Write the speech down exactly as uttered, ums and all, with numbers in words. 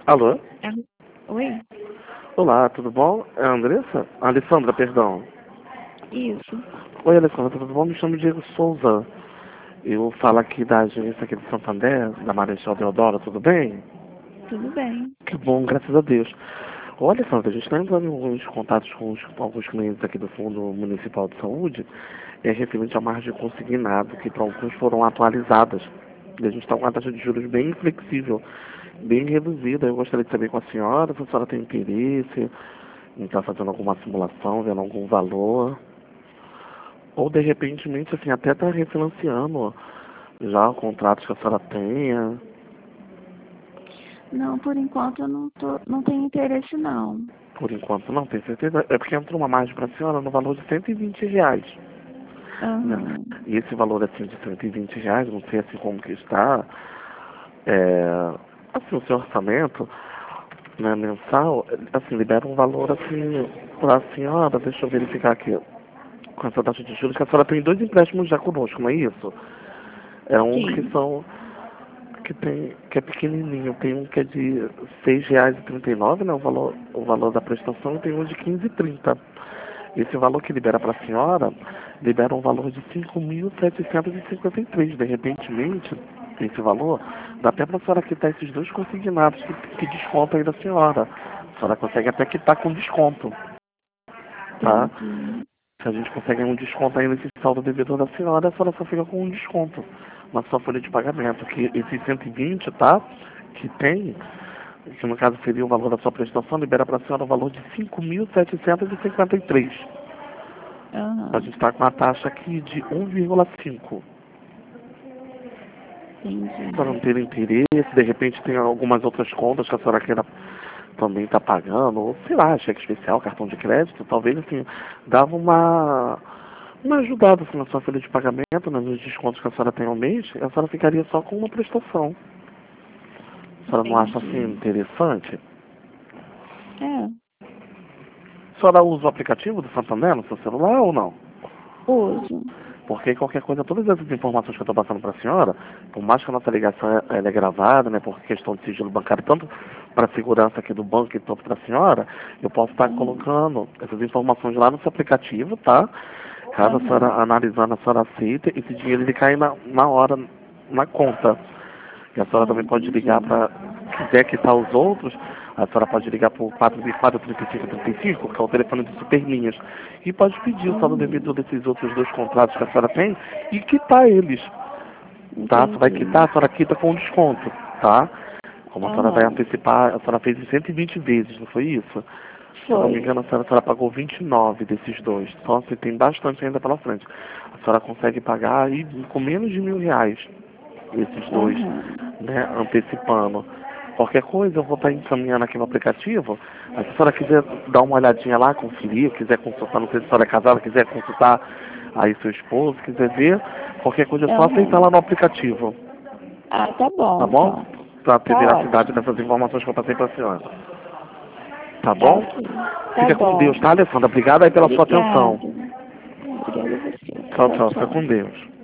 Alô? É- Oi? Olá, tudo bom? É a Andressa? A Alessandra, perdão. Isso. Oi, Alessandra, tudo bom? Me chamo Diego Souza. Eu falo aqui da agência aqui de Santander, da Marechal Deodoro, tudo bem? Tudo bem. Que bom, graças a Deus. Olha, Alessandra, a gente está entrando em alguns contatos com, os- com alguns clientes aqui do Fundo Municipal de Saúde, é referente à margem consignado, que para alguns foram atualizadas. E a gente está com uma taxa de juros bem flexível, bem reduzida. Eu gostaria de saber com a senhora se a senhora tem interesse em estar fazendo alguma simulação, vendo algum valor. Ou de repente, assim, até estar refinanciando já contratos que a senhora tenha. Não, por enquanto eu não, tô, não tenho interesse, não. Por enquanto não, tem certeza. É porque entrou uma margem para a senhora no valor de cento e vinte reais. Né? Aham. E esse valor assim de cento e vinte reais, não sei assim como que está, é, assim, o seu orçamento, né, mensal, assim, libera um valor assim para a senhora, deixa eu verificar aqui, com essa taxa de juros, que a senhora tem dois empréstimos já conosco, não é isso? É um que Sim. são, que tem, que é pequenininho, tem um que é de seis reais e trinta e nove, né, o valor, o valor da prestação, e tem um de quinze e trinta. Esse valor que libera para a senhora, libera um valor de cinco mil setecentos e cinquenta e três. De repentemente, esse valor, dá até para a senhora quitar esses dois consignados que, que descontam aí da senhora. A senhora consegue até quitar com desconto, tá? Entendi. Se a gente consegue um desconto aí nesse saldo devedor da senhora, a senhora só fica com um desconto na sua folha de pagamento. Que esses cento e vinte, tá? Que tem, que no caso seria o valor da sua prestação, libera para a senhora o valor de cinco mil setecentos e cinquenta e três. A Aham. gente está com uma taxa aqui de um vírgula cinco. Para Entendi. não ter interesse, de repente tem algumas outras contas que a senhora queira também estar pagando, ou sei lá, cheque especial, cartão de crédito, talvez assim, dava uma, uma ajudada assim, na sua folha de pagamento, né, nos descontos que a senhora tem ao mês, e a senhora ficaria só com uma prestação. A senhora não acha assim Entendi. interessante? É. A senhora usa o aplicativo do Santander no seu celular ou não? Uso. Porque qualquer coisa, todas essas informações que eu estou passando para a senhora, por mais que a nossa ligação é, ela é gravada, né, por questão de sigilo bancário, tanto para a segurança aqui do banco e tanto para a senhora, eu posso estar Aham. colocando essas informações lá no seu aplicativo, tá? Caso a senhora, Aham. analisando, a senhora aceita, esse dinheiro ele cai na, na hora, na conta. E a senhora Ah, também pode ligar entendi. para, quiser quitar os outros, a senhora pode ligar para o quatro dois quatro, três cinco três cinco, que é o telefone de Superlinhas, e pode pedir o saldo Aham. devedor desses outros dois contratos que a senhora tem e quitar eles, tá? Você vai quitar, Entendi. a senhora quita com desconto, tá? Como a senhora vai Aham. antecipar, a senhora fez em cento e vinte vezes, não foi isso? Se eu não me Foi. engano, a senhora, a senhora pagou vinte e nove desses dois, então você tem bastante ainda pela frente. A senhora consegue pagar aí com menos de mil reais esses dois, Aham. né, antecipando. Qualquer coisa eu vou estar encaminhando aqui no aplicativo. Mas se a senhora quiser dar uma olhadinha lá, conferir, quiser consultar, não sei se a senhora é casada, quiser consultar aí seu esposo, quiser ver, qualquer coisa é só aceitar Aham. lá no aplicativo, Ah, tá tá bom, bom? então. Para ter Tá veracidade ótimo. dessas informações que eu passei para a senhora. Tá Tá bom? ok. Tá Fica com Deus, bom. tá, Alessandra? Obrigado aí pela sua atenção. Obrigada. Obrigada a você. Tchau, Tchau, tchau. Fica tchau. com Deus.